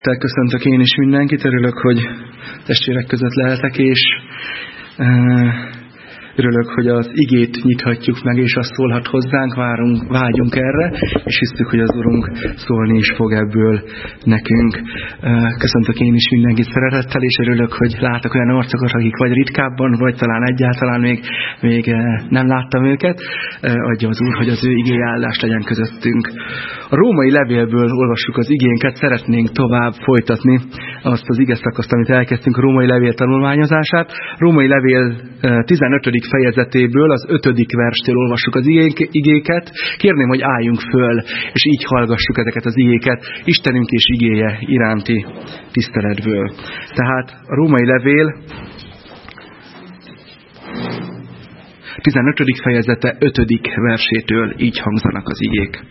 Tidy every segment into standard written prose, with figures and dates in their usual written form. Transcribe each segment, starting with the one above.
Köszöntök én is mindenkit, örülök, hogy testvérek között lehetek, és örülök, hogy az igét nyithatjuk meg, és az szólhat hozzánk, vágyunk erre, és hisztük, hogy az Urunk szólni is fog ebből nekünk. Köszöntök én is mindenkit szeretettel, és örülök, hogy látok olyan arcokat, akik vagy ritkábban, vagy talán egyáltalán még nem láttam őket. Adja az Úr, hogy az ő igéje áldás legyen közöttünk. A római levélből olvassuk az igénket, szeretnénk tovább folytatni azt az igeszakaszt, amit elkezdtünk, a római levél tanulmányozását. Római levél 15. fejezetéből, az 5. verstől olvassuk az igéket. Kérném, hogy álljunk föl, és így hallgassuk ezeket az igéket Istenünk és igéje iránti tiszteletből. Tehát a római levél 15. fejezete 5. versétől így hangzanak az igék.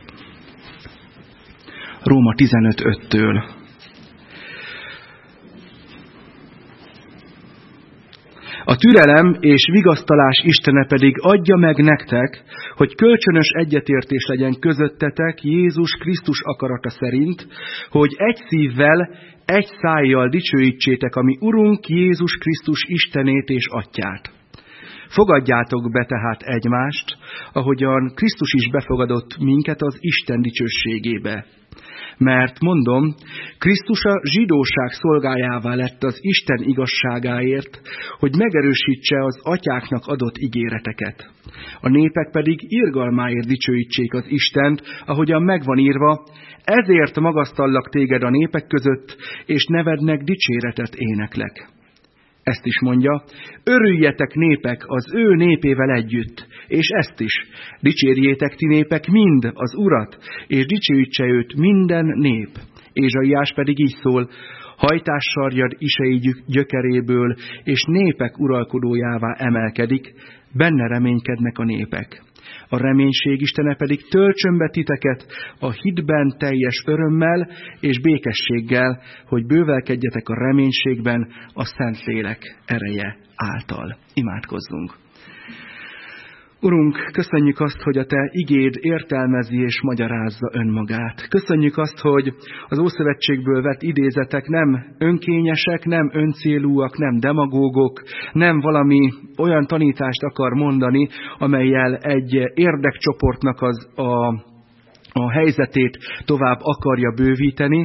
Róma 15.5-től. A türelem és vigasztalás Istene pedig adja meg nektek, hogy kölcsönös egyetértés legyen közöttetek Jézus Krisztus akarata szerint, hogy egy szívvel, egy szájjal dicsőítsétek a mi Urunk Jézus Krisztus Istenét és Atyát. Fogadjátok be tehát egymást, ahogyan Krisztus is befogadott minket az Isten dicsőségébe. Mert mondom, Krisztus a zsidóság szolgájává lett az Isten igazságáért, hogy megerősítse az atyáknak adott ígéreteket. A népek pedig irgalmáért dicsőítsék az Istent, ahogyan megvan írva, ezért magasztallak téged a népek között, és nevednek dicséretet éneklek. Ezt is mondja, örüljetek népek az ő népével együtt, és ezt is, dicsérjétek ti népek mind az Urat, és dicsőítse őt minden nép. Ézsaiás pedig így szól, hajtássarjad Isai gyökeréből, és népek uralkodójává emelkedik, benne reménykednek a népek. A reménység Istene pedig töltsön be titeket a hitben teljes örömmel és békességgel, hogy bővelkedjetek a reménységben a Szentlélek ereje által. Imádkozzunk! Urunk, köszönjük azt, hogy a Te igéd értelmezi és magyarázza önmagát. Köszönjük azt, hogy az Ószövetségből vett idézetek nem önkényesek, nem öncélúak, nem demagógok, nem valami olyan tanítást akar mondani, amellyel egy érdekcsoportnak a helyzetét tovább akarja bővíteni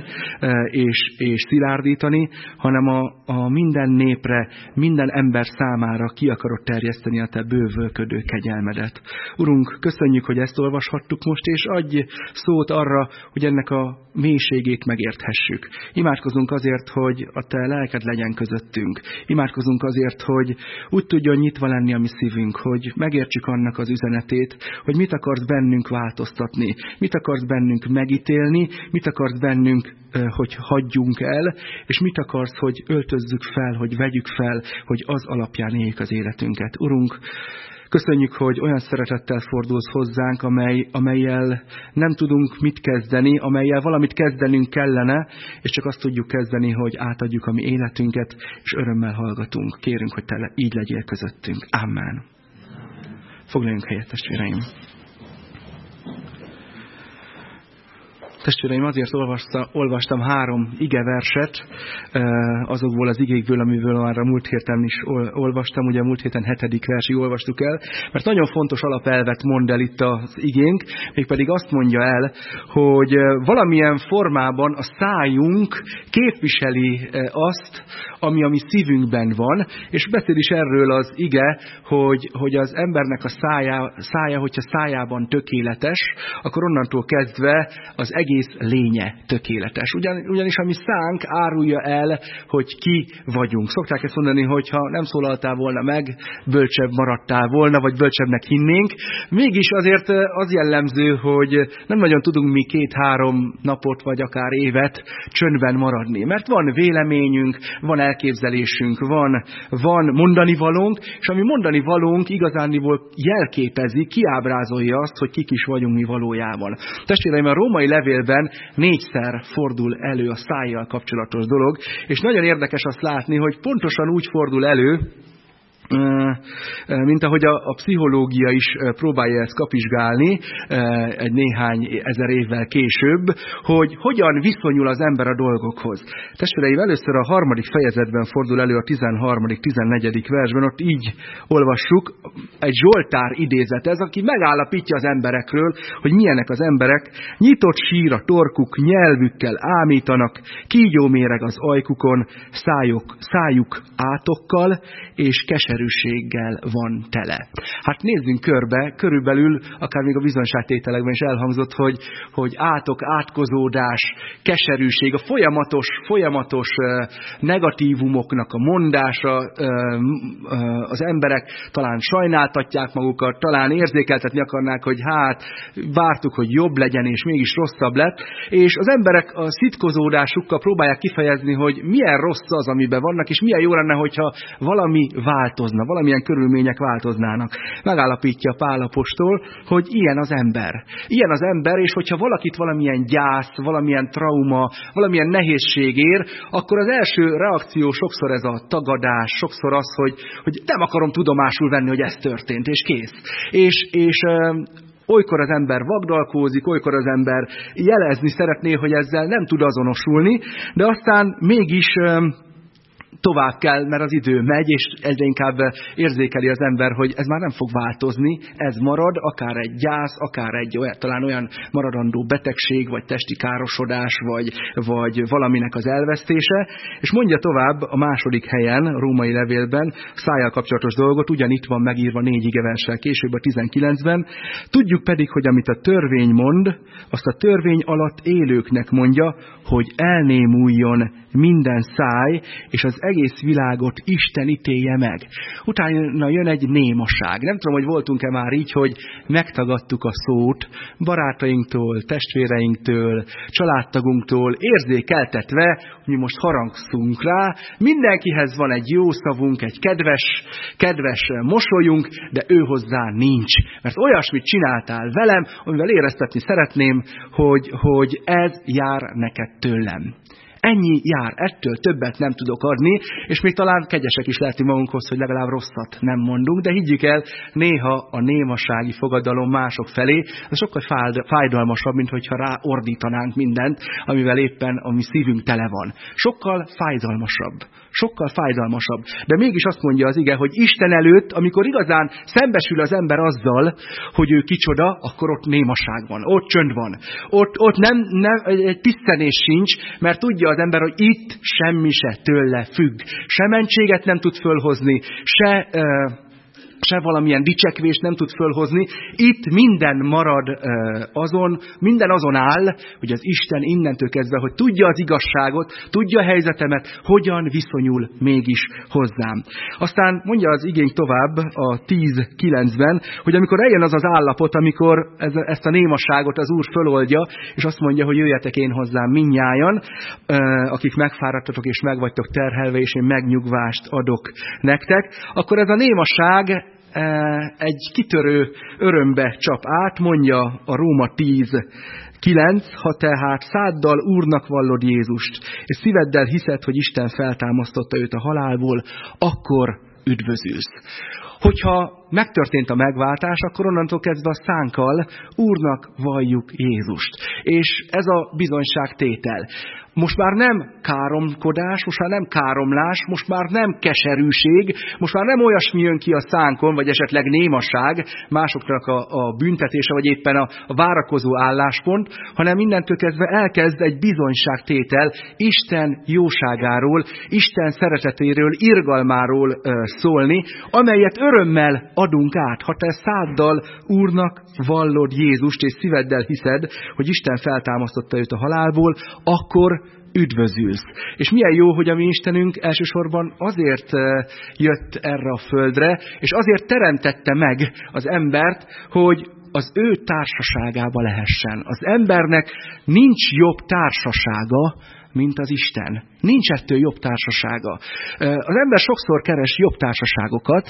és szilárdítani, hanem a minden népre, minden ember számára ki akarod terjeszteni a Te bővölködő kegyelmedet. Urunk, köszönjük, hogy ezt olvashattuk most, és adj szót arra, hogy ennek a mélységét megérthessük. Imádkozunk azért, hogy a Te lelked legyen közöttünk. Imádkozunk azért, hogy úgy tudjon nyitva lenni a mi szívünk, hogy megértsük annak az üzenetét, hogy mit akarsz bennünk változtatni, mit akarsz bennünk megítélni, mit akarsz bennünk, hogy hagyjunk el, és mit akarsz, hogy öltözzük fel, hogy vegyük fel, hogy az alapján éljük az életünket. Urunk, köszönjük, hogy olyan szeretettel fordulsz hozzánk, amellyel nem tudunk mit kezdeni, amellyel valamit kezdenünk kellene, és csak azt tudjuk kezdeni, hogy átadjuk a mi életünket, és örömmel hallgatunk. Kérünk, hogy Te így legyél közöttünk. Amen. Foglaljunk helyet, testvéreim. Testvéreim, azért olvastam 3 igeverset azokból az igékből, amiből már a múlt héten is olvastam, ugye a múlt héten 7. versig olvastuk el, mert nagyon fontos alapelvet mond el itt az igénk, mégpedig azt mondja el, hogy valamilyen formában a szájunk képviseli azt, ami a mi szívünkben van, és beszél is erről az ige, hogy az embernek a szája, hogyha szájában tökéletes, akkor onnantól kezdve az egész lénye tökéletes. Ugyanis a mi szánk árulja el, hogy ki vagyunk. Szokták ezt mondani, hogy ha nem szólaltál volna meg, bölcsebb maradtál volna, vagy bölcsebbnek hinnénk. Mégis azért az jellemző, hogy nem nagyon tudunk mi 2-3 napot, vagy akár évet csöndben maradni. Mert van véleményünk, van elképzelésünk, van mondani valónk, és ami mondani valónk igazániból jelképezi, kiábrázolja azt, hogy kik is vagyunk mi valójában. Testvéreim, a római levélben 4-szer fordul elő a szájjal kapcsolatos dolog, és nagyon érdekes azt látni, hogy pontosan úgy fordul elő, mint ahogy a pszichológia is próbálja ezt kapizsgálni egy néhány ezer évvel később, hogy hogyan viszonyul az ember a dolgokhoz. Testvéreim, először a 3. fejezetben fordul elő a 13.-14. versben, ott így olvassuk, egy Zsoltár idézet ez, aki megállapítja az emberekről, hogy milyenek az emberek, nyitott sír a torkuk, nyelvükkel ámítanak, kígyóméreg az ajkukon, szájuk átokkal, és keserűséggel van tele. Hát nézzünk körbe, körülbelül, akár még a bizonyságtételekben is elhangzott, hogy átok, átkozódás, keserűség, a folyamatos negatívumoknak a mondása, az emberek talán sajnáltatják magukat, talán érzékeltetni akarnák, hogy hát vártuk, hogy jobb legyen, és mégis rosszabb lett, és az emberek a szitkozódásukkal próbálják kifejezni, hogy milyen rossz az, amiben vannak, és milyen jó lenne, hogyha valami változna, valamilyen körülmények változnának. Megállapítja Pál apostol, hogy ilyen az ember. Ilyen az ember, és hogyha valakit valamilyen gyász, valamilyen trauma, valamilyen nehézség ér, akkor az első reakció sokszor ez a tagadás, sokszor az, hogy nem akarom tudomásul venni, hogy ez történt, és kész. És olykor az ember vagdalkózik, olykor az ember jelezni szeretné, hogy ezzel nem tud azonosulni, de aztán mégis tovább kell, mert az idő megy, és egyre inkább érzékeli az ember, hogy ez már nem fog változni, ez marad, akár egy gyász, akár talán olyan maradandó betegség, vagy testi károsodás, vagy valaminek az elvesztése. És mondja tovább a 2. helyen, a római levélben, szájjal kapcsolatos dolgot, ugyanitt van megírva 4 igeverssel később a 19-ben. Tudjuk pedig, hogy amit a törvény mond, azt a törvény alatt élőknek mondja, hogy elnémuljon minden száj, és az egész világot Isten ítélje meg. Utána jön egy némaság. Nem tudom, hogy voltunk-e már így, hogy megtagadtuk a szót barátainktól, testvéreinktől, családtagunktól, érzékeltetve, hogy mi most haragszunk rá. Mindenkihez van egy jó szavunk, egy kedves mosolyunk, de ő hozzá nincs. Mert olyasmit csináltál velem, amivel éreztetni szeretném, hogy ez jár neked tőlem. Ennyi jár, ettől többet nem tudok adni, és még talán kegyesek is lehetünk magunkhoz, hogy legalább rosszat nem mondunk, de higgyük el, néha a némasági fogadalom mások felé, az sokkal fájdalmasabb, mint hogyha ráordítanánk mindent, amivel éppen a mi szívünk tele van. Sokkal fájdalmasabb. De mégis azt mondja az ige, hogy Isten előtt, amikor igazán szembesül az ember azzal, hogy ő kicsoda, akkor ott némaság van, ott csönd van. Ott nem egy pisztenés sincs, mert tudja az ember, hogy itt semmi se tőle függ. Se mentséget nem tud fölhozni, se valamilyen dicsekvést nem tud fölhozni. Itt minden marad minden azon áll, hogy az Isten innentől kezdve, hogy tudja az igazságot, tudja a helyzetemet, hogyan viszonyul mégis hozzám. Aztán mondja az igény tovább a 10.9-ben, hogy amikor eljön az az állapot, amikor ezt a némaságot az Úr föloldja, és azt mondja, hogy jöjjetek én hozzám mindnyájan, akik megfáradtatok és meg vagytok terhelve, és én megnyugvást adok nektek, akkor ez a némaság egy kitörő örömbe csap át, mondja a Róma 10.9, ha tehát száddal Úrnak vallod Jézust, és szíveddel hiszed, hogy Isten feltámasztotta őt a halálból, akkor üdvözülsz. Hogyha megtörtént a megváltás, akkor onnantól kezdve a szánkkal Úrnak valljuk Jézust. És ez a bizonyságtétel. Most már nem káromkodás, most már nem káromlás, most már nem keserűség, most már nem olyasmi jön ki a szánkon, vagy esetleg némaság, másoknak a büntetése, vagy éppen a várakozó álláspont, hanem mindentől kezdve elkezd egy bizonyságtétel Isten jóságáról, Isten szeretetéről, irgalmáról szólni, amelyet örömmel adunk át. Ha te száddal Úrnak vallod Jézust, és szíveddel hiszed, hogy Isten feltámasztotta őt a halálból, akkor üdvözülsz. És milyen jó, hogy a mi Istenünk elsősorban azért jött erre a földre, és azért teremtette meg az embert, hogy az ő társaságába lehessen. Az embernek nincs jobb társasága, mint az Isten. Nincs ettől jobb társasága. Az ember sokszor keres jobb társaságokat,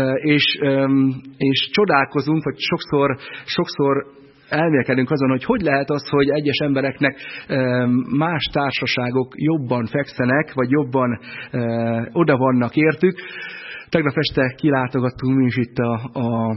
és csodálkozunk, vagy sokszor elmélkedünk azon, hogy lehet az, hogy egyes embereknek más társaságok jobban fekszenek, vagy jobban oda vannak értük. Tegnap este kilátogattunk mi is itt a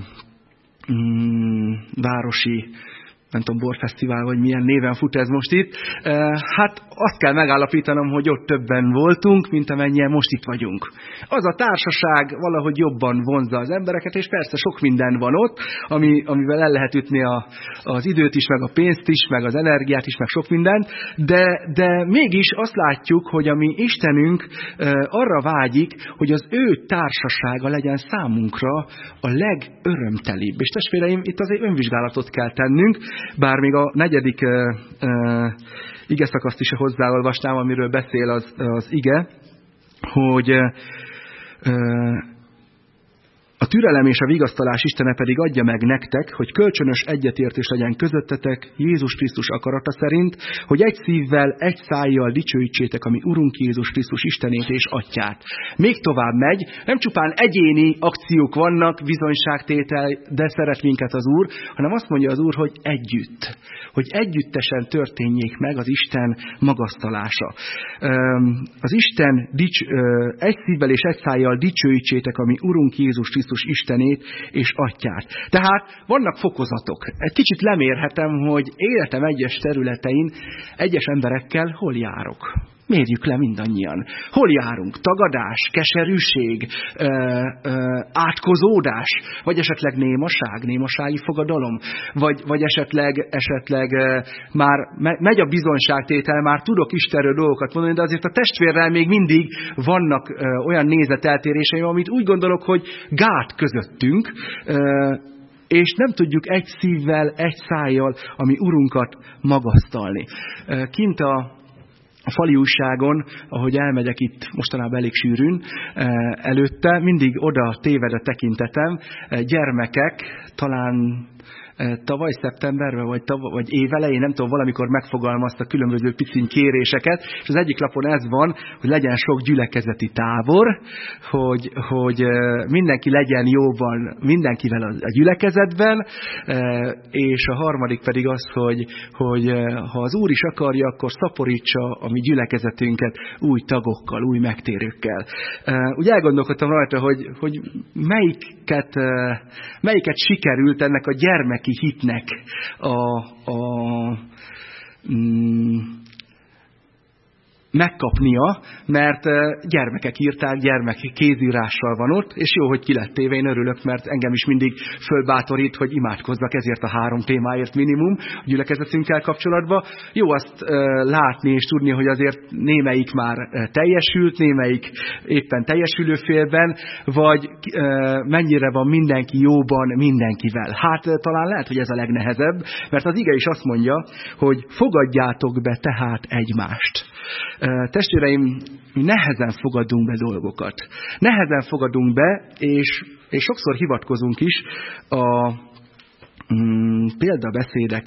városi, nem tudom, borfesztivál, vagy milyen néven fut ez most itt. Hát azt kell megállapítanom, hogy ott többen voltunk, mint amennyien most itt vagyunk. Az a társaság valahogy jobban vonzza az embereket, és persze sok minden van ott, amivel el lehet ütni az időt is, meg a pénzt is, meg az energiát is, meg sok mindent, de mégis azt látjuk, hogy a mi Istenünk arra vágyik, hogy az ő társasága legyen számunkra a legörömtelibb. És testvéreim, itt azért önvizsgálatot kell tennünk, bár még a 4. igeszakaszt is hozzáolvasnám, amiről beszél az ige, hogy a türelem és a vigasztalás Istene pedig adja meg nektek, hogy kölcsönös egyetértés legyen közöttetek Jézus Krisztus akarata szerint, hogy egy szívvel, egy szájjal dicsőítsétek a mi Urunk Jézus Krisztus Istenét és Atyát. Még tovább megy, nem csupán egyéni akciók vannak, bizonyságtétel, de szeret minket az Úr, hanem azt mondja az Úr, hogy együtt. Hogy együttesen történjék meg az Isten magasztalása. Az Isten egy szívvel és egy szájjal dicsőítsétek a mi Urunk Jézus Krisztus Istenét és Atyát. Tehát vannak fokozatok. Egy kicsit lemérhetem, hogy életem egyes területein egyes emberekkel hol járok. Mérjük le mindannyian. Hol járunk? Tagadás, keserűség, átkozódás, vagy esetleg némasági fogadalom, vagy esetleg már megy a bizonyságtétel, már tudok Istenről dolgokat mondani, de azért a testvérrel még mindig vannak olyan nézeteltéréseim, amit úgy gondolok, hogy gát közöttünk, és nem tudjuk egy szívvel, egy szájjal a mi Urunkat magasztalni. Kint a fali újságon, ahogy elmegyek itt mostanában elég sűrűn, előtte mindig oda téved a tekintetem, gyermekek, talán tavaly szeptemberben, vagy évelején, nem tudom, valamikor megfogalmazta különböző piciny kéréseket, és az egyik lapon ez van, hogy legyen sok gyülekezeti tábor, hogy mindenki legyen jóban mindenkivel a gyülekezetben, és a harmadik pedig az, hogy ha az Úr is akarja, akkor szaporítsa a mi gyülekezetünket új tagokkal, új megtérőkkel. Úgy elgondolkodtam rajta, hogy melyiket sikerült ennek a gyermeki hitnek megkapnia, mert gyermekek írták, gyermeki kézírással van ott, és jó, hogy ki lett téve, én örülök, mert engem is mindig fölbátorít, hogy imádkozzak ezért a 3 témáért minimum a gyülekezetünkkel kapcsolatban. Jó azt látni és tudni, hogy azért némelyik már teljesült, némelyik éppen teljesülő félben, vagy mennyire van mindenki jóban mindenkivel. Hát talán lehet, hogy ez a legnehezebb, mert az ige is azt mondja, hogy fogadjátok be tehát egymást. Testvéreim, mi nehezen fogadunk be dolgokat. Nehezen fogadunk be, és sokszor hivatkozunk is a példabeszédek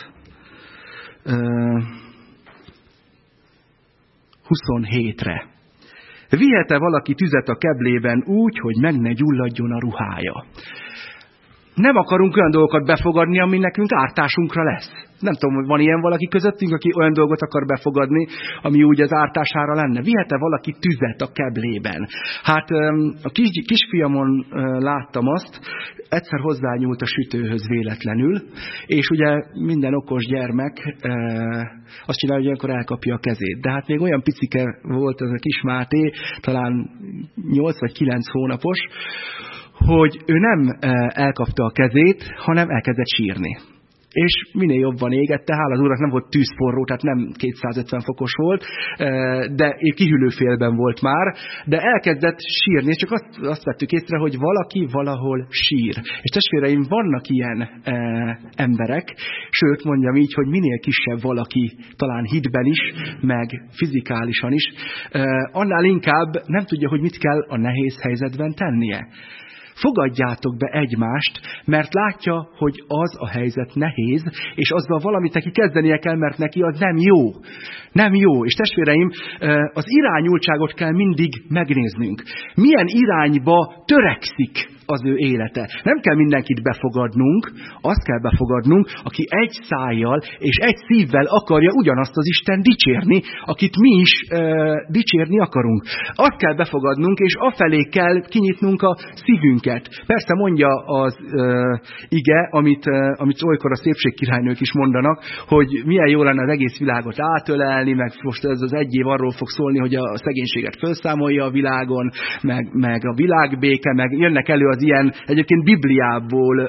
6:27-re. Vihet-e valaki tüzet a keblében úgy, hogy meg ne gyulladjon a ruhája? Nem akarunk olyan dolgokat befogadni, ami nekünk ártásunkra lesz. Nem tudom, hogy van ilyen valaki közöttünk, aki olyan dolgot akar befogadni, ami úgy az ártására lenne. Vihet-e valaki tüzet a keblében? Hát a kisfiamon láttam azt, egyszer hozzányúlt a sütőhöz véletlenül, és ugye minden okos gyermek azt csinálja, hogy olyankor elkapja a kezét. De hát még olyan picike volt ez a kis Máté, talán 8 vagy 9 hónapos, hogy ő nem elkapta a kezét, hanem elkezdett sírni. És minél jobban égette, hála az Úrnak nem volt tűzforró, tehát nem 250 fokos volt, de kihűlőfélben volt már, de elkezdett sírni, és csak azt vettük észre, hogy valaki valahol sír. És testvéreim, vannak ilyen emberek, sőt mondjam így, hogy minél kisebb valaki, talán hitben is, meg fizikálisan is, annál inkább nem tudja, hogy mit kell a nehéz helyzetben tennie. Fogadjátok be egymást, mert látja, hogy az a helyzet nehéz, és azzal valamit neki kezdenie kell, mert neki az nem jó. Nem jó. És testvéreim, az irányultságot kell mindig megnéznünk. Milyen irányba törekszik az ő élete. Nem kell mindenkit befogadnunk, azt kell befogadnunk, aki egy szájjal és egy szívvel akarja ugyanazt az Isten dicsérni, akit mi is dicsérni akarunk. Azt kell befogadnunk, és afelé kell kinyitnunk a szívünket. Persze mondja az ige, amit olykor a szépségkirálynők is mondanak, hogy milyen jó lenne az egész világot átölelni, meg most ez az egy év arról fog szólni, hogy a szegénységet felszámolja a világon, meg a világbéke, meg jönnek elő az ilyen egyébként Bibliából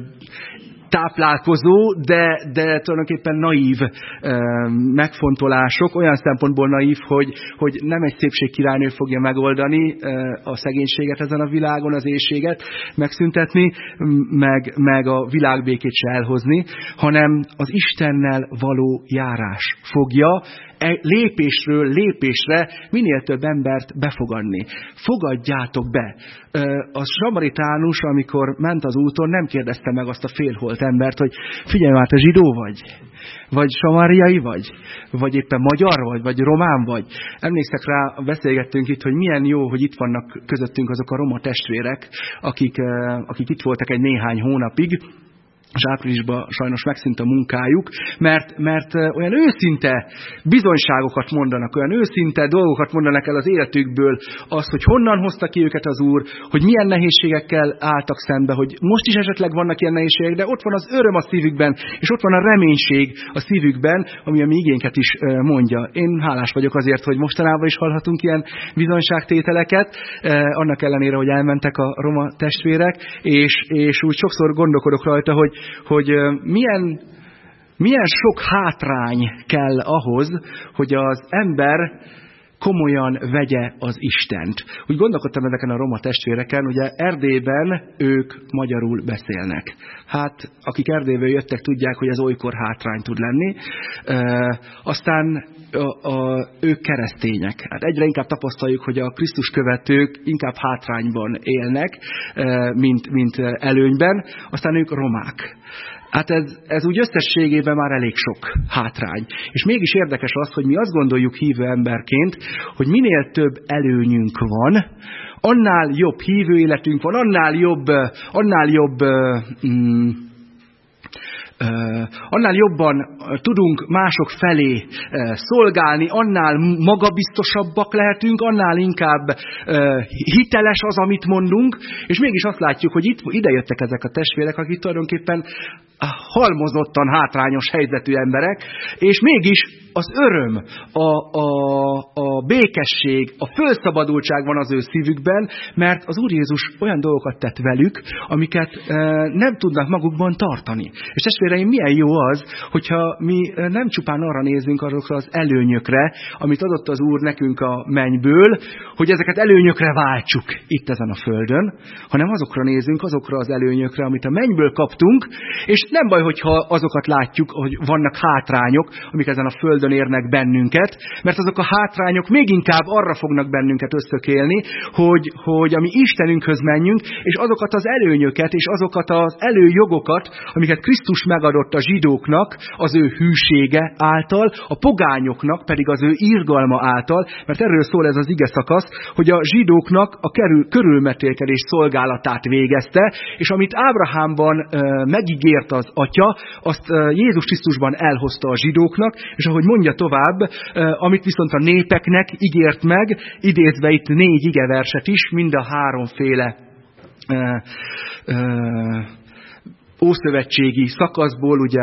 táplálkozó, de tulajdonképpen naív megfontolások, olyan szempontból naív, hogy nem egy szépségkirálynő fogja megoldani a szegénységet ezen a világon, az éhséget megszüntetni, meg a világbékét se elhozni, hanem az Istennel való járás fogja lépésről lépésre minél több embert befogadni. Fogadjátok be! A samaritánus, amikor ment az úton, nem kérdezte meg azt a félholt embert, hogy figyelj már, te zsidó vagy? Vagy samáriai vagy? Vagy éppen magyar vagy román vagy? Emlékszek rá, beszélgettünk itt, hogy milyen jó, hogy itt vannak közöttünk azok a roma testvérek, akik itt voltak egy néhány hónapig, és áprilisban sajnos megszűnt a munkájuk, mert olyan őszinte bizonyságokat mondanak, olyan őszinte dolgokat mondanak el az életükből, azt, hogy honnan hozta ki őket az Úr, hogy milyen nehézségekkel álltak szembe, hogy most is esetleg vannak ilyen nehézségek, de ott van az öröm a szívükben, és ott van a reménység a szívükben, ami a mi igénket is mondja. Én hálás vagyok azért, hogy mostanában is hallhatunk ilyen bizonyságtételeket, annak ellenére, hogy elmentek a roma testvérek, és úgy sokszor gondolkodok rajta, hogy milyen sok hátrány kell ahhoz, hogy az ember komolyan vegye az Istent. Úgy gondolkodtam ezeken a roma testvéreken, ugye Erdélyben ők magyarul beszélnek. Hát, akik Erdélyből jöttek, tudják, hogy ez olykor hátrány tud lenni. Aztán ők keresztények. Hát egyre inkább tapasztaljuk, hogy a Krisztus követők inkább hátrányban élnek, mint előnyben. Aztán ők romák. Hát ez úgy összességében már elég sok hátrány. És mégis érdekes az, hogy mi azt gondoljuk hívő emberként, hogy minél több előnyünk van, annál jobb hívő életünk van, annál jobban tudunk mások felé szolgálni, annál magabiztosabbak lehetünk, annál inkább hiteles az, amit mondunk, és mégis azt látjuk, hogy ide jöttek ezek a testvérek, akik tulajdonképpen halmozottan hátrányos helyzetű emberek, és mégis az öröm, a békesség, a fölszabadultság van az ő szívükben, mert az Úr Jézus olyan dolgokat tett velük, amiket nem tudnak magukban tartani. És testvéreim, milyen jó az, hogyha mi nem csupán arra nézünk azokra az előnyökre, amit adott az Úr nekünk a mennyből, hogy ezeket előnyökre váltsuk itt ezen a földön, hanem azokra nézünk, azokra az előnyökre, amit a mennyből kaptunk, és nem baj, hogyha azokat látjuk, hogy vannak hátrányok, amik ezen a földön érnek bennünket, mert azok a hátrányok még inkább arra fognak bennünket ösztökélni, hogy a mi Istenünkhöz menjünk, és azokat az előnyöket, és azokat az előjogokat, amiket Krisztus megadott a zsidóknak az ő hűsége által, a pogányoknak pedig az ő irgalma által, mert erről szól ez az ige szakasz, hogy a zsidóknak a körülmetélkedés szolgálatát végezte, és amit Ábrahámban megígért az atya, azt Jézus Krisztusban elhozta a zsidóknak, és ahogy mondja tovább, amit viszont a népeknek ígért meg, idézve itt 4 igeverset is, mind a 3-féle ószövetségi szakaszból, ugye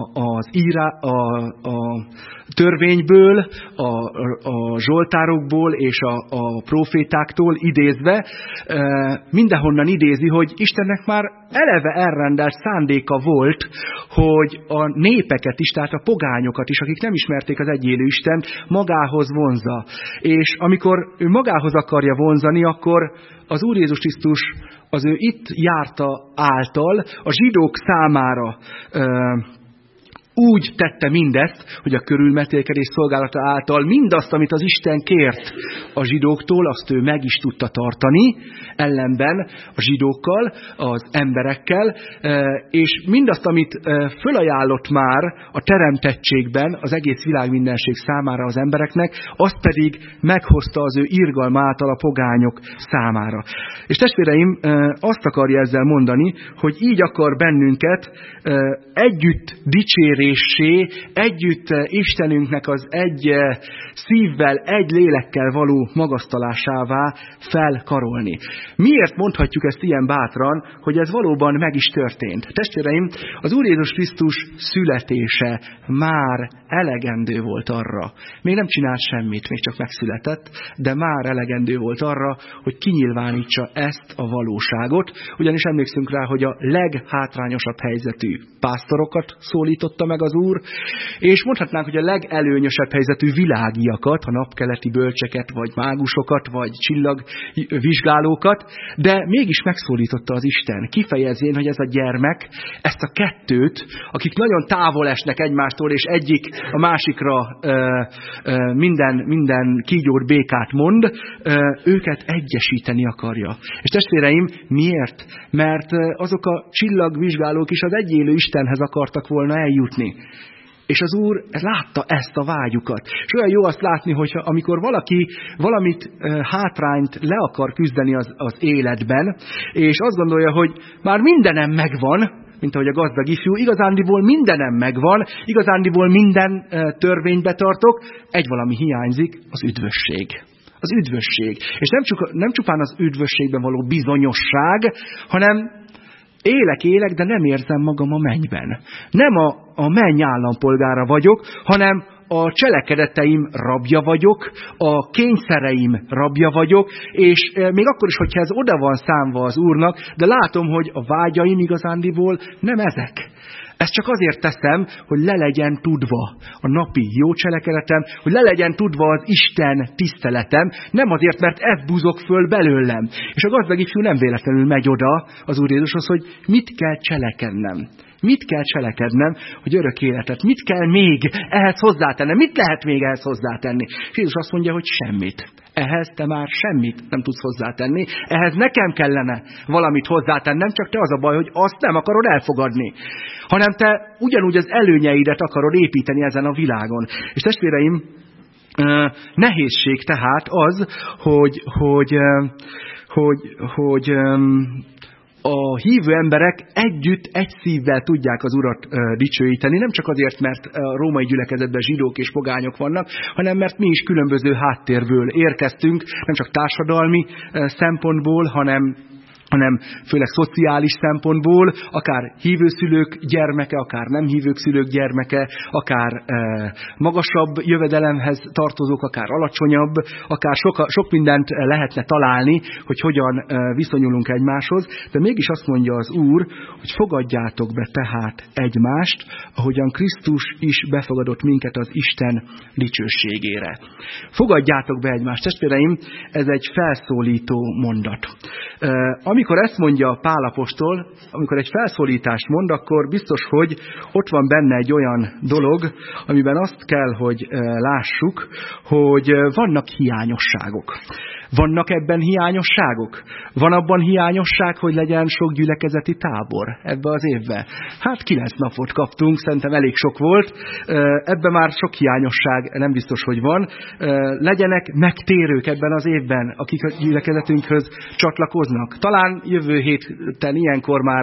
a törvényből, a zsoltárokból és a profétáktól idézve, mindenhonnan idézi, hogy Istennek már eleve elrendelt szándéka volt, hogy a népeket is, tehát a pogányokat is, akik nem ismerték az egyélő Istent, magához vonzza. És amikor ő magához akarja vonzani, akkor az Úr Jézus Krisztus az ő itt járta által a zsidók számára úgy tette mindezt, hogy a körülmetélkedés szolgálata által mindazt, amit az Isten kért a zsidóktól, azt ő meg is tudta tartani, ellenben a zsidókkal, az emberekkel, és mindazt, amit fölajánlott már a teremtettségben az egész világ mindenség számára az embereknek, azt pedig meghozta az ő irgalma által a pogányok számára. És testvéreim, azt akarja ezzel mondani, hogy így akar bennünket együtt dicséréssé, együtt Istenünknek az egy szívvel, egy lélekkel való magasztalásává felkarolni. Miért mondhatjuk ezt ilyen bátran, hogy ez valóban meg is történt? Testvéreim, az Úr Jézus Krisztus születése már elegendő volt arra. Még nem csinált semmit, még csak megszületett, de már elegendő volt arra, hogy kinyilvánítsa ezt a valóságot. Ugyanis emlékszünk rá, hogy a leghátrányosabb helyzetű pásztorokat szólította meg az Úr, és mondhatnánk, hogy a legelőnyösebb helyzetű világiakat, a napkeleti bölcseket, vagy mágusokat, vagy csillagvizsgálókat, de mégis megszólította az Isten, kifejezvén, hogy ez a gyermek, ezt a kettőt, akik nagyon távol esnek egymástól, és egyik a másikra minden kígyót, békát mond, őket egyesíteni akarja. És testvéreim, miért? Mert azok a csillagvizsgálók is az egyélő Istenhez akartak volna eljutni. És az Úr látta ezt a vágyukat. És olyan jó azt látni, hogy amikor valaki valamit hátrányt le akar küzdeni az életben, és azt gondolja, hogy már mindenem megvan, mint ahogy a gazdag ifjú, igazándiból mindenem megvan, igazándiból minden törvényt betartok, egy valami hiányzik, az üdvösség. Az üdvösség. És nem csupán az üdvösségben való bizonyosság, hanem élek, de nem érzem magam a mennyben. Nem a menny állampolgára vagyok, hanem a cselekedeteim rabja vagyok, a kényszereim rabja vagyok, és még akkor is, hogyha ez oda van számva az Úrnak, de látom, hogy a vágyaim igazándiból nem ezek. Ezt csak azért teszem, hogy le legyen tudva a napi jó cselekedetem, hogy le legyen tudva az Isten tiszteletem, nem azért, mert ez buzog föl belőlem. És a gazdag ifjú nem véletlenül megy oda az Úr Jézushoz, hogy mit kell cselekednem. Mit kell cselekednem, hogy örök életet? Mit kell még ehhez hozzátennem? Mit lehet még ehhez hozzátenni? És Jézus azt mondja, hogy semmit. Ehhez te már semmit nem tudsz hozzátenni. Ehhez nekem kellene valamit hozzátennem, csak te az a baj, hogy azt nem akarod elfogadni. Hanem te ugyanúgy az előnyeidet akarod építeni ezen a világon. És testvéreim, nehézség tehát az, hogy a hívő emberek együtt, egy szívvel tudják az Urat dicsőíteni, nem csak azért, mert a római gyülekezetben zsidók és pogányok vannak, hanem mert mi is különböző háttérből érkeztünk, nem csak társadalmi szempontból, hanem főleg szociális szempontból, akár hívőszülők gyermeke, akár nem hívőszülők gyermeke, akár magasabb jövedelemhez tartozók, akár alacsonyabb, akár sok mindent lehetne találni, hogy hogyan viszonyulunk egymáshoz, de mégis azt mondja az Úr, hogy fogadjátok be tehát egymást, ahogyan Krisztus is befogadott minket az Isten dicsőségére. Fogadjátok be egymást, testvéreim, ez egy felszólító mondat. Amikor ezt mondja Pál apostol, amikor egy felszólítást mond, akkor biztos, hogy ott van benne egy olyan dolog, amiben azt kell, hogy lássuk, hogy vannak hiányosságok. Vannak ebben hiányosságok? Van abban hiányosság, hogy legyen sok gyülekezeti tábor ebbe az évbe? Hát 9 napot kaptunk, szerintem elég sok volt. Ebben már sok hiányosság nem biztos, hogy van. Legyenek megtérők ebben az évben, akik a gyülekezetünkhöz csatlakoznak. Talán jövő héten ilyenkor már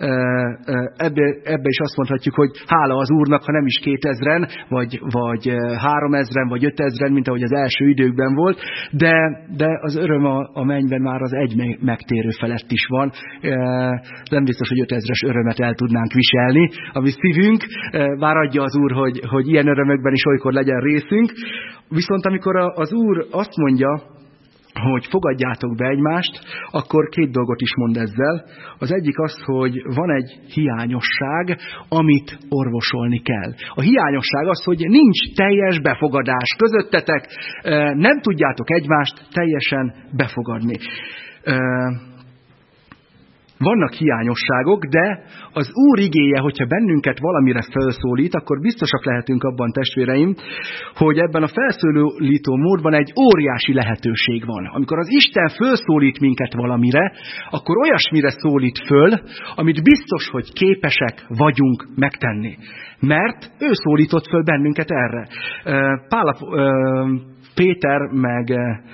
ebbe is azt mondhatjuk, hogy hála az Úrnak, ha nem is 2000-en, vagy 3000-en, vagy 5000-en, mint ahogy az első időkben volt, de az öröm a mennyben már az egy megtérő felett is van. Nem biztos, hogy 5000-es örömet el tudnánk viselni, ami szívünk. Bár adja az Úr, hogy ilyen örömökben is olykor legyen részünk. Viszont amikor az Úr azt mondja, hogy fogadjátok be egymást, akkor 2 dolgot is mond ezzel. Az egyik az, hogy van egy hiányosság, amit orvosolni kell. A hiányosság az, hogy nincs teljes befogadás közöttetek, nem tudjátok egymást teljesen befogadni. vannak hiányosságok, de az Úr igéje, hogyha bennünket valamire felszólít, akkor biztosak lehetünk abban, testvéreim, hogy ebben a felszólító módban egy óriási lehetőség van. Amikor az Isten felszólít minket valamire, akkor olyasmire szólít föl, amit biztos, hogy képesek vagyunk megtenni. Mert ő szólított föl bennünket erre. Péter meg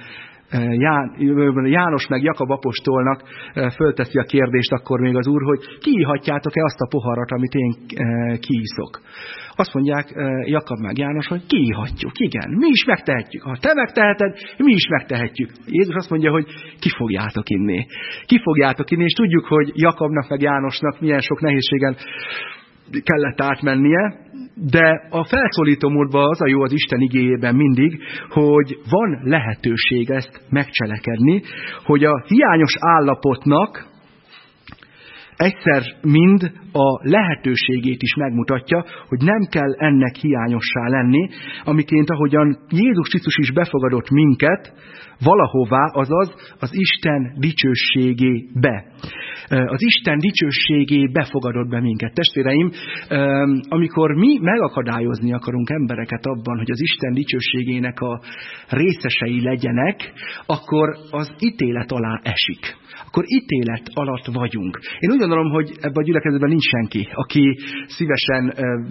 János meg Jakab apostolnak fölteszi a kérdést akkor még az Úr, hogy kiihatjátok-e azt a poharat, amit én kiiszok. Azt mondják Jakab meg János, hogy kiihatjuk, igen, mi is megtehetjük. Ha te megteheted, mi is megtehetjük. Jézus azt mondja, hogy ki fogjátok inni. Ki fogjátok inni, és tudjuk, hogy Jakabnak meg Jánosnak milyen sok nehézségen kellett átmennie, de a felszólító módban az a jó az Isten igéjében mindig, hogy van lehetőség ezt megcselekedni, hogy a hiányos állapotnak egyszer mind a lehetőségét is megmutatja, hogy nem kell ennek hiányossá lenni, amiként ahogyan Jézus Krisztus is befogadott minket valahová, azaz az Isten dicsőségébe. Az Isten dicsőségébe fogadott be minket. Testvéreim, amikor mi megakadályozni akarunk embereket abban, hogy az Isten dicsőségének a részesei legyenek, akkor az ítélet alá esik. Akkor ítélet alatt vagyunk. Én úgy gondolom, hogy ebben a gyülekezetben nincs senki, aki szívesen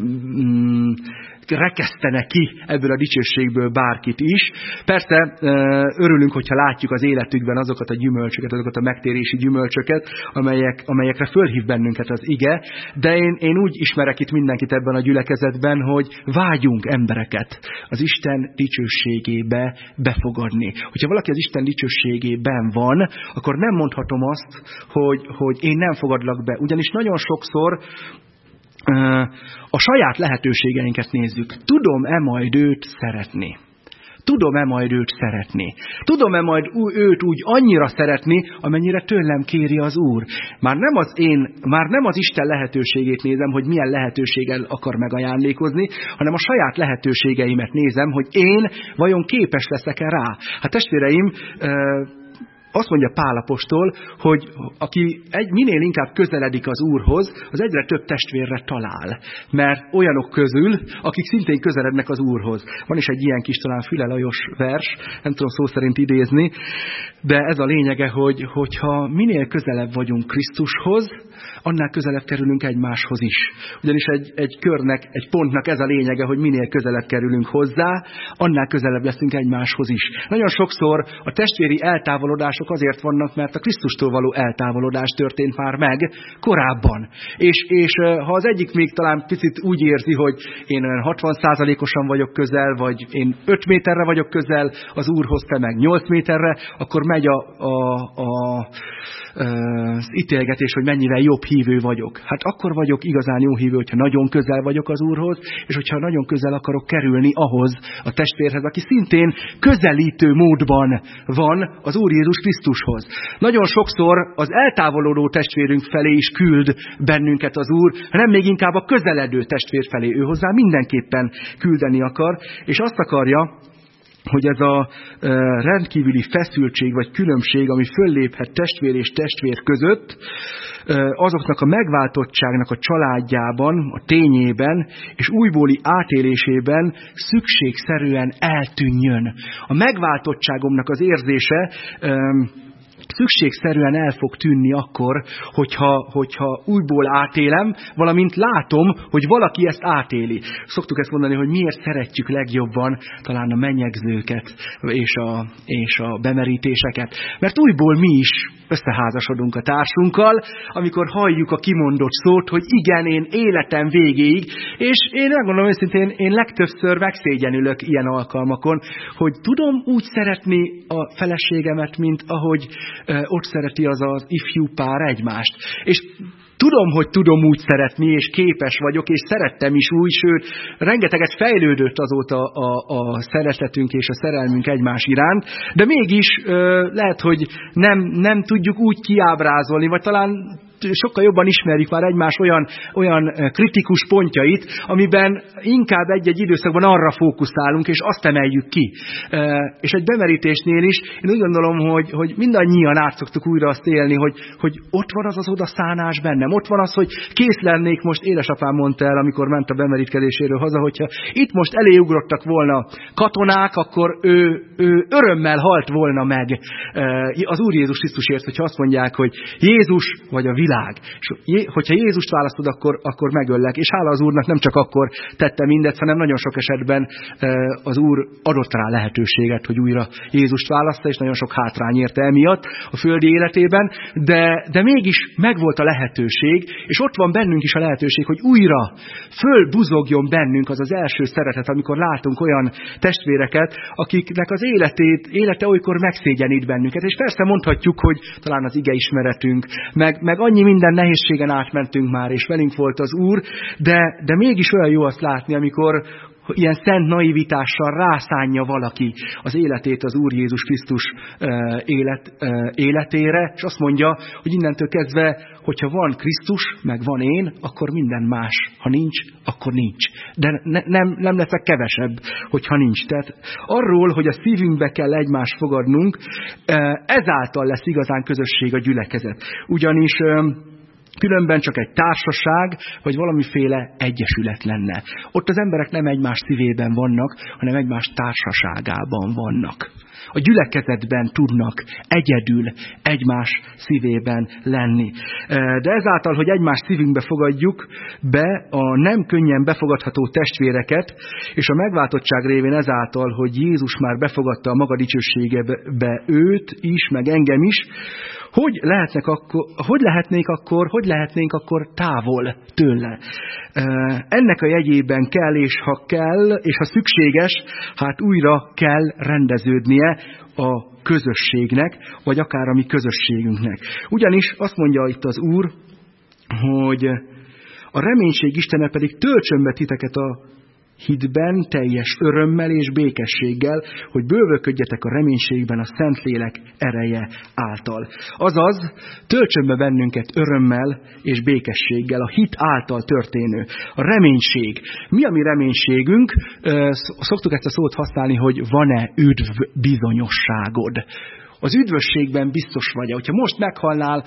rekesztene ki ebből a dicsőségből bárkit is. Persze örülünk, hogyha látjuk az életükben azokat a gyümölcsöket, azokat a megtérési gyümölcsöket, amelyekre fölhív bennünket az ige, de én úgy ismerek itt mindenkit ebben a gyülekezetben, hogy vágyunk embereket az Isten dicsőségébe befogadni. Hogyha valaki az Isten dicsőségében van, akkor nem mondhatom azt, hogy én nem fogadlak be. Ugyanis nagyon sokszor a saját lehetőségeinket nézzük. Tudom-e majd őt szeretni? Tudom-e majd őt szeretni? Tudom-e majd őt úgy annyira szeretni, amennyire tőlem kéri az Úr? Már nem az Isten lehetőségét nézem, hogy milyen lehetőséggel akar megajándékozni, hanem a saját lehetőségeimet nézem, hogy én vajon képes leszek-e rá. Hát testvéreim, azt mondja Pál apostol, hogy aki minél inkább közeledik az Úrhoz, az egyre több testvérre talál. Mert olyanok közül, akik szintén közelednek az Úrhoz. Van is egy ilyen kis talán Füle Lajos vers, nem tudom szó szerint idézni, de ez a lényege, hogyha minél közelebb vagyunk Krisztushoz, annál közelebb kerülünk egymáshoz is. Ugyanis egy körnek, egy pontnak ez a lényege, hogy minél közelebb kerülünk hozzá, annál közelebb leszünk egymáshoz is. Nagyon sokszor a testvéri eltávolodások azért vannak, mert a Krisztustól való eltávolodás történt már meg korábban. És ha az egyik még talán picit úgy érzi, hogy én 60%-osan vagyok közel, vagy én 5 méterre vagyok közel az Úrhoz, te meg 8 méterre, akkor megy az ítélgetés, hogy mennyivel jobb hívő vagyok. Hát akkor vagyok igazán jó hívő, hogyha nagyon közel vagyok az Úrhoz, és hogyha nagyon közel akarok kerülni ahhoz a testvérhez, aki szintén közelítő módban van az Úr Jézus Krisztushoz. Nagyon sokszor az eltávolodó testvérünk felé is küld bennünket az Úr, hanem még inkább a közeledő testvér felé. Ő hozzá mindenképpen küldeni akar, és azt akarja, hogy ez a rendkívüli feszültség vagy különbség, ami fölléphet testvér és testvér között, azoknak a megváltottságnak a családjában, a tényében és újbóli átélésében szükségszerűen eltűnjön. A megváltottságomnak az érzése szükségszerűen el fog tűnni akkor, hogyha újból átélem, valamint látom, hogy valaki ezt átéli. Szoktuk ezt mondani, hogy miért szeretjük legjobban talán a menyegzőket és a bemerítéseket. Mert újból mi is összeházasodunk a társunkkal, amikor halljuk a kimondott szót, hogy igen, én életem végéig, és én megmondom őszintén, én legtöbbször megszégyenülök ilyen alkalmakon, hogy tudom úgy szeretni a feleségemet, mint ahogy ott szereti az ifjú pár egymást. És tudom, hogy tudom úgy szeretni, és képes vagyok, és szerettem is úgy, sőt, rengeteget fejlődött azóta a szeretetünk és a szerelmünk egymás iránt, de mégis lehet, hogy nem tudjuk úgy kiábrázolni, vagy talán sokkal jobban ismerjük már egymás olyan kritikus pontjait, amiben inkább egy-egy időszakban arra fókuszálunk, és azt emeljük ki. És egy bemerítésnél is én úgy gondolom, hogy mindannyian át szoktuk újra azt élni, hogy ott van az odaszánás bennem, ott van az, hogy kész lennék most, édesapám mondta el, amikor ment a bemerítkezéséről haza, hogyha itt most eléugrottak volna katonák, akkor ő örömmel halt volna meg az Úr Jézus Krisztusért, hogyha azt mondják, hogy Jézus vagy a világ. És hogyha Jézust választod, akkor megöllek. És hála az Úrnak nem csak akkor tette mindet, hanem nagyon sok esetben az Úr adott rá lehetőséget, hogy újra Jézust választa, és nagyon sok hátrány érte emiatt a földi életében, de mégis megvolt a lehetőség, és ott van bennünk is a lehetőség, hogy újra fölbuzogjon bennünk az első szeretet, amikor látunk olyan testvéreket, akiknek az élete olykor megszégyenít bennünket. És persze mondhatjuk, hogy talán az igeismeretünk, meg annyi minden nehézségen átmentünk már, és velünk volt az Úr, de mégis olyan jó azt látni, amikor ilyen szent naivitással rászánja valaki az életét az Úr Jézus Krisztus életére, és azt mondja, hogy innentől kezdve, hogyha van Krisztus, meg van én, akkor minden más. Ha nincs, akkor nincs. De nem leszek kevesebb, hogyha nincs. Tehát arról, hogy a szívünkbe kell egymást fogadnunk, ezáltal lesz igazán közösség a gyülekezet. Ugyanis különben csak egy társaság, vagy valamiféle egyesület lenne. Ott az emberek nem egymás szívében vannak, hanem egymás társaságában vannak. A gyülekezetben tudnak egyedül egymás szívében lenni. De ezáltal, hogy egymás szívünkbe fogadjuk be a nem könnyen befogadható testvéreket, és a megváltottság révén ezáltal, hogy Jézus már befogadta a maga dicsőségebe őt is, meg engem is, hogy lehetnénk akkor távol tőle? Ennek a jegyében kell, és ha szükséges, hát újra kell rendeződnie a közösségnek, vagy akár a mi közösségünknek. Ugyanis azt mondja itt az Úr, hogy a reménység Istene pedig töltsön be titeket a hitben, teljes örömmel és békességgel, hogy bővölködjetek a reménységben a Szentlélek ereje által. Azaz, töltsön be bennünket örömmel és békességgel, a hit által történő. A reménység. Mi a mi reménységünk? Szoktuk ezt a szót használni, hogy van-e üdv bizonyosságod. Az üdvösségben biztos vagy. Hogyha most meghalnál,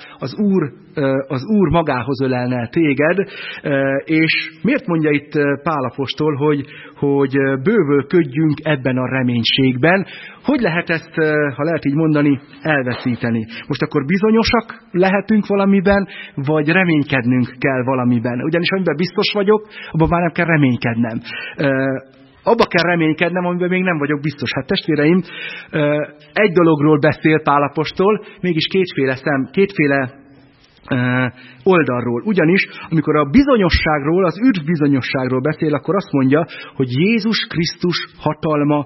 az Úr magához ölelne téged, és miért mondja itt Pál apostol, hogy bővölködjünk ebben a reménységben? Hogy lehet ezt, ha lehet így mondani, elveszíteni? Most akkor bizonyosak lehetünk valamiben, vagy reménykednünk kell valamiben? Ugyanis amiben biztos vagyok, abban már nem kell reménykednem. Abba kell reménykednem, amiben még nem vagyok biztos. Hát testvéreim, egy dologról beszél Pál apostol, mégis kétféle oldalról. Ugyanis, amikor a bizonyosságról, az üdv bizonyosságról beszél, akkor azt mondja, hogy Jézus Krisztus hatalma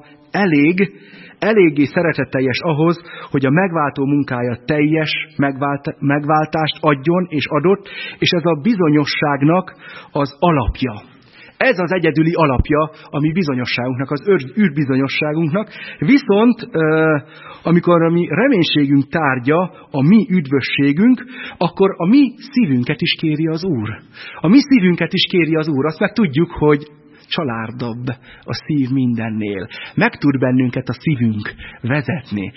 eléggé szeretetteljes ahhoz, hogy a megváltó munkája teljes megváltást adjon és adott, és ez a bizonyosságnak az alapja. Ez az egyedüli alapja a mi bizonyosságunknak, az űrbizonyosságunknak. Viszont, amikor a mi reménységünk tárgya, a mi üdvösségünk, akkor a mi szívünket is kéri az Úr. A mi szívünket is kéri az Úr. Azt meg tudjuk, hogy csalárdabb a szív mindennél. Meg tud bennünket a szívünk vezetni.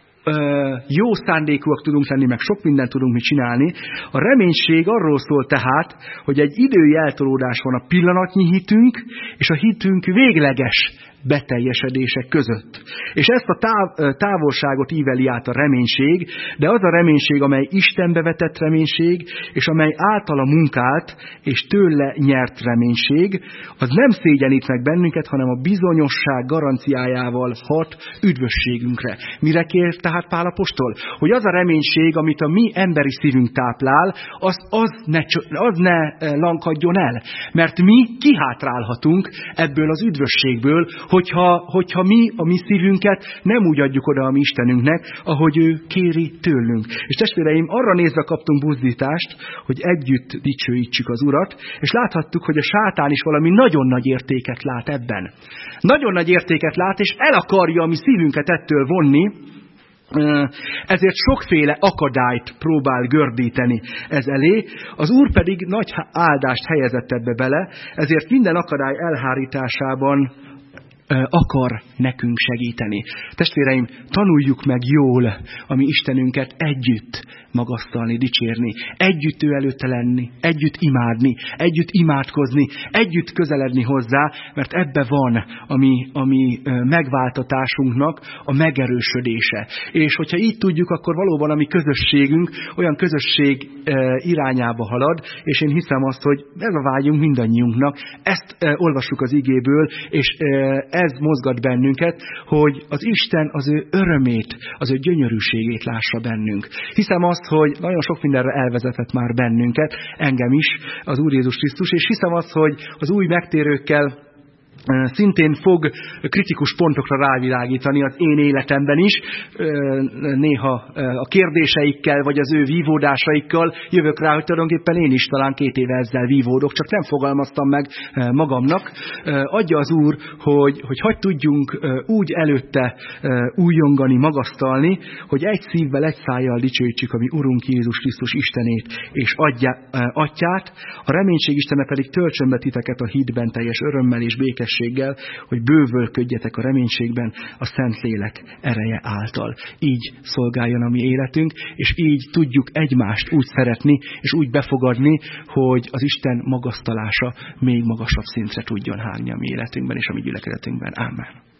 Jó szándékúak tudunk lenni, meg sok mindent tudunk mi csinálni. A reménység arról szól tehát, hogy egy idői eltolódás van a pillanatnyi hitünk, és a hitünk végleges beteljesedések között. És ezt a távolságot íveli át a reménység, de az a reménység, amely Istenbe vetett reménység, és amely általa munkált, és tőle nyert reménység, az nem szégyenít meg bennünket, hanem a bizonyosság garanciájával hat üdvösségünkre. Mire kér tehát Pál apostol? Hogy az a reménység, amit a mi emberi szívünk táplál, az ne lankadjon el. Mert mi kihátrálhatunk ebből az üdvösségből, hogyha mi a mi szívünket nem úgy adjuk oda a mi Istenünknek, ahogy ő kéri tőlünk. És testvéreim, arra nézve kaptunk buzdítást, hogy együtt dicsőítsük az Urat, és láthattuk, hogy a sátán is valami nagyon nagy értéket lát ebben. Nagyon nagy értéket lát, és el akarja a mi szívünket ettől vonni, ezért sokféle akadályt próbál gördíteni ez elé, az Úr pedig nagy áldást helyezett ebbe bele, ezért minden akadály elhárításában akar nekünk segíteni. Testvéreim, tanuljuk meg jól a mi Istenünket együtt magasztalni, dicsérni, együtt ő előtte lenni, együtt imádni, együtt imádkozni, együtt közeledni hozzá, mert ebbe van a mi megváltatásunknak a megerősödése. És hogyha így tudjuk, akkor valóban a mi közösségünk olyan közösség irányába halad, és én hiszem azt, hogy ez a vágyunk mindannyiunknak. Ezt olvassuk az igéből, és ez mozgat bennünket, hogy az Isten az ő örömét, az ő gyönyörűségét lássa bennünk. Hiszem azt, hogy nagyon sok mindenre elvezetett már bennünket, engem is, az Úr Jézus Krisztus, és hiszem azt, hogy az új megtérőkkel szintén fog kritikus pontokra rávilágítani az én életemben is. Néha a kérdéseikkel, vagy az ő vívódásaikkal jövök rá, hogy tulajdonképpen én is talán 2 éve ezzel vívódok, csak nem fogalmaztam meg magamnak. Adja az Úr, hogy tudjunk úgy előtte újongani, magasztalni, hogy egy szívvel, egy szájjal dicsőítsük a mi Urunk Jézus Krisztus Istenét és Atyát, a reménység Istene pedig töltsön be titeket a hitben teljes örömmel és békességgel, hogy bővölködjetek a reménységben a Szentlélek ereje által. Így szolgáljon a mi életünk, és így tudjuk egymást úgy szeretni, és úgy befogadni, hogy az Isten magasztalása még magasabb szintre tudjon hárni a mi életünkben és a mi gyülekezetünkben. Ámen.